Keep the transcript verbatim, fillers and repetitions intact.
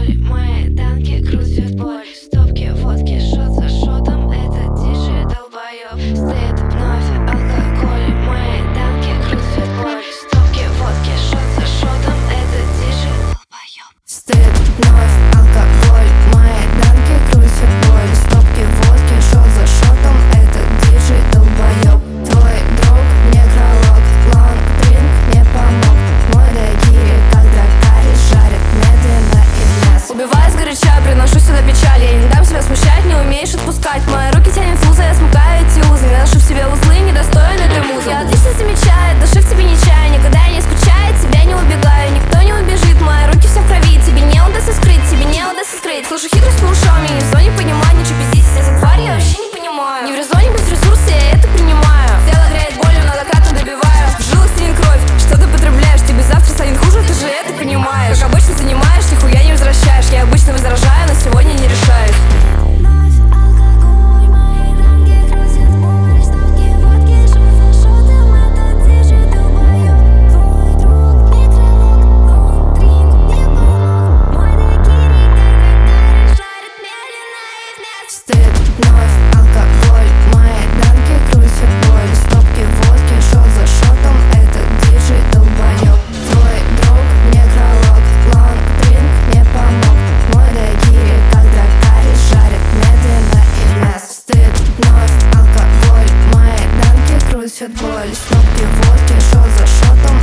алкоголь, мои танки крутят боль. Стопки водки, шот за шотом, это диджей долбоёб. Стоит вновь алкоголь, мои танки крутят боль. Стопки водки, шот за шотом, это диджей долбоёб. Стоит вновь алкоголь, мои танки крутят боль. Стопки водки, шот за шотом, это диджей долбоёб. Твой друг некролог, лонг дринк не помог. Мой дайгири, как дракари, жарит медленно и в мясо. Убиваю сгоряча, приношу сюда печаль. Я не дам себя смущать, не умеешь отпускать. Мои руки тянет в узы, я смыкаю эти узы. Не ношу в себе узлы, недостойны этой музы. Я отлично замечаю, души в тебе не чаю. Никогда я не скучаю, от тебя не убегаю. Никто не убежит, мои руки все в крови. Тебе не удастся скрыть, тебе не удастся скрыть. Слушай, хитрость по ушам, я не в зоне понимания. Че пиздить, я за тварь, я вообще не понимаю. Не в резоне без ресурса, я это принимаю. Тело греет болью, но докатом добиваю. В жилах стынет кровь, что ты потребляешь. Тебе завтра станет хуже, ты же это понимаешь. Как обычно занимаешь, нихуя не возвращаешь. Я обычно возражаю, но сегодня не решаюсь. Стоит вновь алкоголь, мои танки крутят боль. Стопки водки, шот за шотом, это диджей долбоёб. Твой друг некролог, лонг дринк не помог. Мой дайгири, как дракари, жарит медленно и в мясо. Стоит вновь алкоголь, мои танки крутят боль. Стопки водки, шот за шотом,